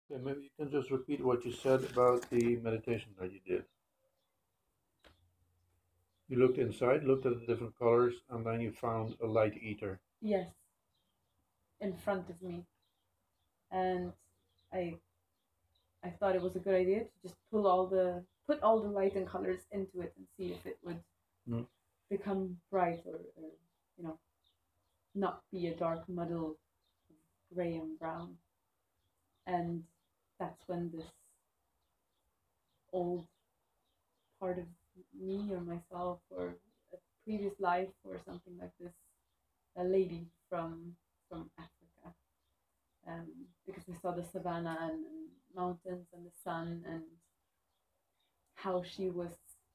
Okay, maybe you can just repeat what you said about the meditation that you did. You looked inside, looked at the different colors, and then you found a light eater. Yes, in front of me, and I I thought it was a good idea to just put all the light and colors into it and see if it would Mm. become bright or you know not be a dark muddle of gray and brown. And that's when this old part of me or myself or a previous life or something like this, a lady from Africa, um, because we saw the savannah and mountains and the sun and how she was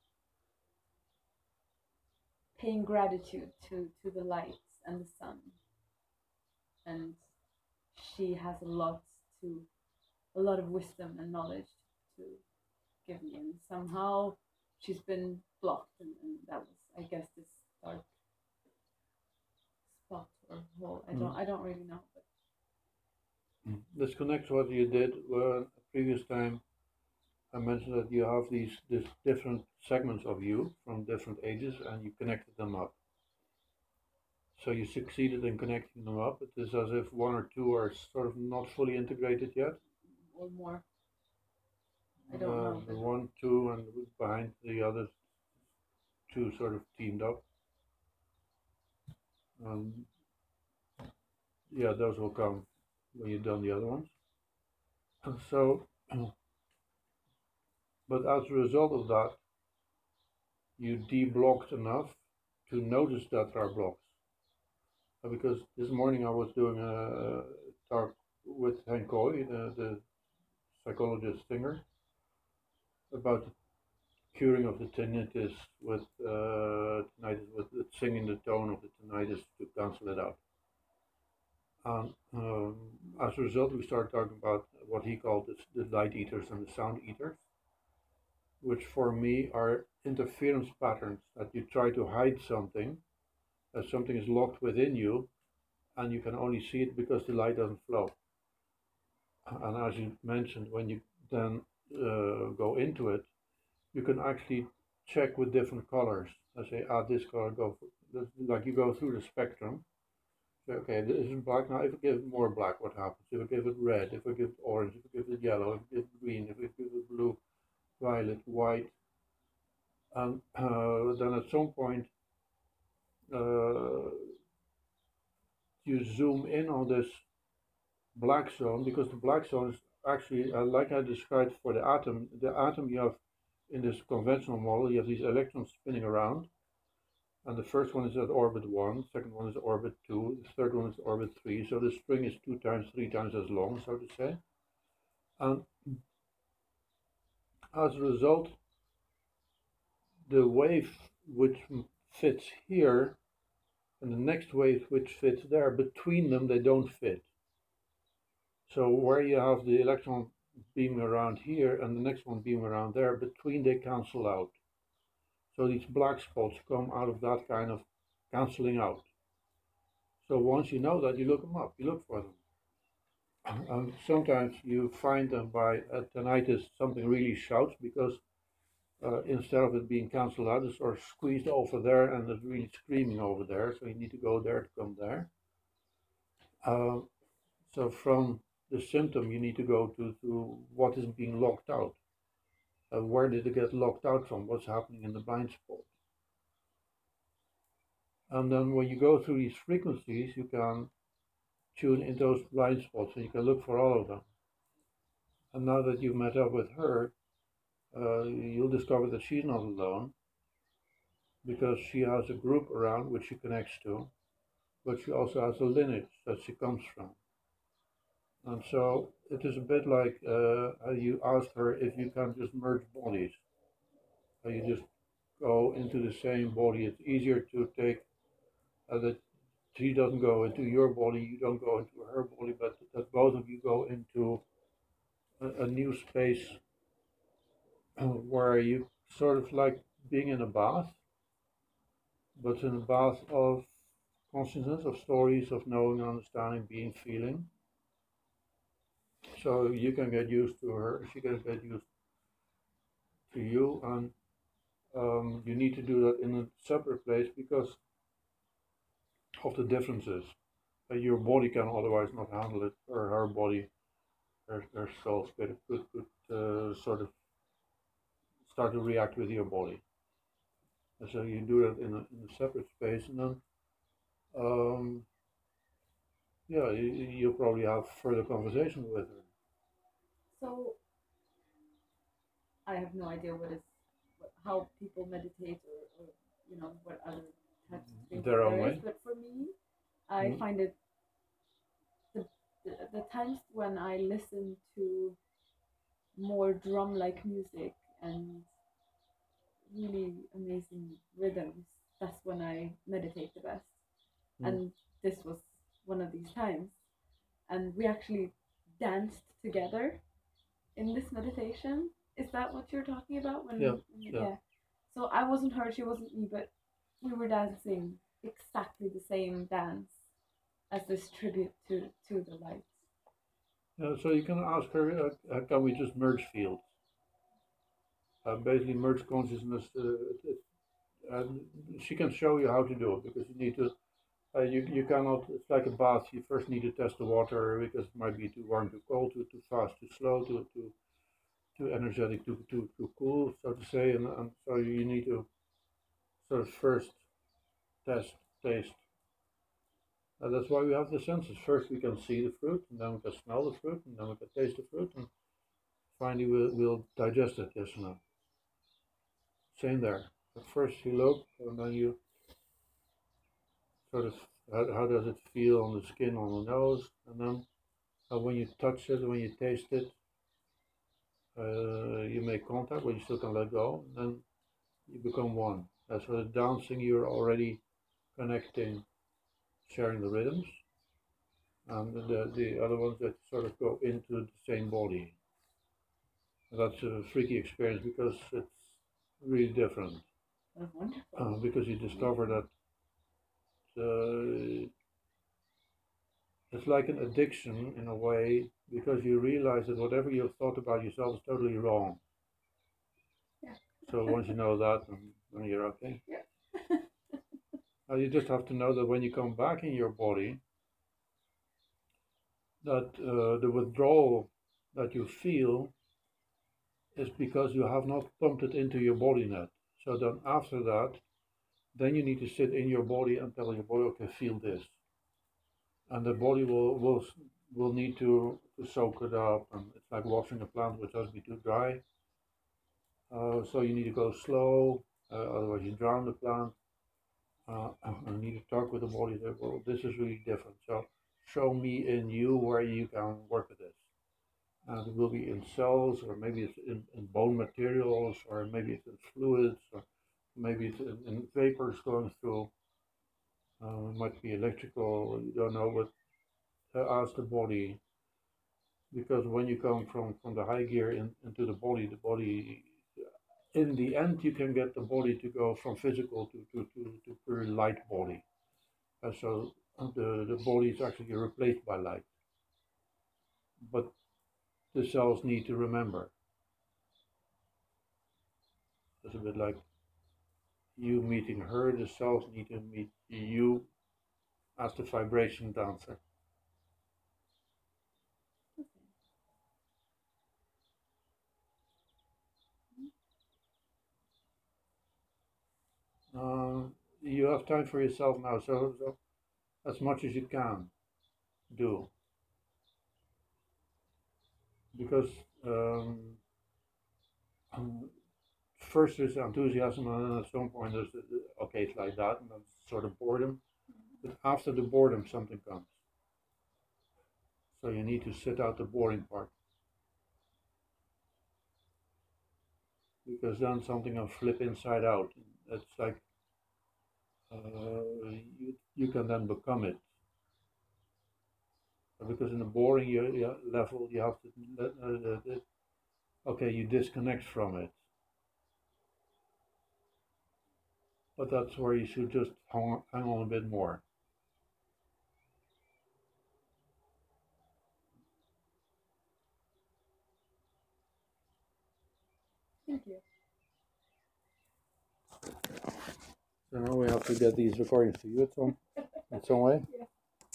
paying gratitude to the lights and the sun, and she has to a lot of wisdom and knowledge to give me, and somehow she's been blocked, and that was, I guess, this dark spot or hole. Mm. I don't really know, but This connects what you did previous time. I mentioned that you have these different segments of you from different ages, and you connected them up. So you succeeded in connecting them up. It is as if one or two are sort of not fully integrated yet. or more. I don't know, The but one, two, and behind the other two sort of teamed up. Um, yeah, those will come when you've done the other ones. So, but as a result of that, you deblocked enough to notice that there are blocks. Because this morning I was doing a talk with Henk Kooi, the psychologist singer, about the curing of the tinnitus with tinnitus, with singing the tone of the tinnitus to cancel it out. And as a result, we started talking about what he called the light eaters and the sound eaters, which for me are interference patterns that you try to hide something, that something is locked within you, and you can only see it because the light doesn't flow. And as you mentioned, when you then go into it, you can actually check with different colors. I say, this color go for, like you go through the spectrum. Say, okay, this is black now. If I give it more black, what happens? If I give it red, if I give it orange, if I give it yellow, if I give it green, if I give it blue, violet, white, and then at some point uh, you zoom in on this black zone, because the black zone is actually, like I described for the atom you have in this conventional model, you have these electrons spinning around, and the first one is at orbit 1, second one is orbit 2, the third one is orbit 3, so the string is 2 times, 3 times as long, so to say. And as a result, the wave which fits here and the next wave which fits there, between them they don't fit. So where you have the electron beam around here and the next one beam around there, between they cancel out. So these black spots come out of that kind of canceling out. So once you know that, you look them up, you look for them. Sometimes you find them by tinnitus, something really shouts, because instead of it being cancelled out, it's sort of squeezed over there and it's really screaming over there. So you need to go there to come there. Uh, so from the symptom, you need to go to what is being locked out. Where did it get locked out from? What's happening in the blind spot? And then when you go through these frequencies, you can tune in those blind spots and you can look for all of them. And now that you've met up with her, you'll discover that she's not alone, because she has a group around which she connects to, but she also has a lineage that she comes from. And so it is a bit like you asked her if you can just merge bodies. You just go into the same body. It's easier to take that she doesn't go into your body, you don't go into her body, but that both of you go into a new space where you sort of like being in a bath, but in a bath of consciousness, of stories, of knowing, understanding, being, feeling. so you can get used to her, she can get used to you, and you need to do that in a separate place because of the differences. Your body can otherwise not handle it, or her body, her soul spirit could sort of start to react with your body. And so you do that in a separate space, and then um, yeah, you'll probably have further conversation with her. So I have no idea how people meditate, or what other types of things Their own there is. way. But for me, I find it the times when I listen to more drum-like music and really amazing rhythms, that's when I meditate the best. And this was one of these times. And we actually danced together in this meditation. Is that what you're talking about? Yeah. So I wasn't her, she wasn't me, but we were dancing exactly the same dance as this tribute to the lights. So you can ask her, can we just merge fields? Basically merge consciousness, and she can show you how to do it because you need to. You cannot. It's like a bath. You first need to test the water because it might be too warm, too cold, too fast, too slow, too energetic, too cool, so to say. And so you need to sort of first test, taste. That's why we have the senses. First we can see the fruit, and then we can smell the fruit, and then we can taste the fruit, and finally we'll digest it. Yes or no? Same there. But first you look, and then you sort of how does it feel on the skin, on the nose, and then when you touch it, when you taste it, you make contact, but you still can let go, and then you become one. That's so the dancing you're already connecting, sharing the rhythms, and the other ones that sort of go into the same body. That's a freaky experience because it's really different. That's wonderful. Because you discover that it's like an addiction in a way because you realize that whatever you've thought about yourself is totally wrong. Yeah. So once you know that, then you're okay. Yeah. You just have to know that when you come back in your body, that the withdrawal that you feel is because you have not pumped it into your body net. So then after that, then you need to sit in your body and tell your body, okay, feel this. And the body will need to soak it up. And it's like watering a plant which has to be too dry. So you need to go slow, otherwise you drown the plant. And you need to talk with the body that, well, this is really different. So show me in you where you can work with this. And it will be in cells, or maybe it's in bone materials, or maybe it's in fluids, or maybe it's in vapors going through. It might be electrical, you don't know, but ask the body. Because when you come from the high gear into the body, in the end, you can get the body to go from physical to pure light body. So the body is actually replaced by light. But the cells need to remember. It's a bit like you meeting her, the cells need to meet you as the vibration dancer. You have time for yourself now, so as much as you can do. Because first there's enthusiasm, and then at some point there's okay, it's like that, and that's sort of boredom. But after the boredom, something comes. So you need to sit out the boring part. Because then something will flip inside out. It's like you can then become it. Because in the boring level, you have to okay, you disconnect from it. But that's where you should just hang on a bit more. Thank you. So now we have to get these recordings to you in some way. Yeah.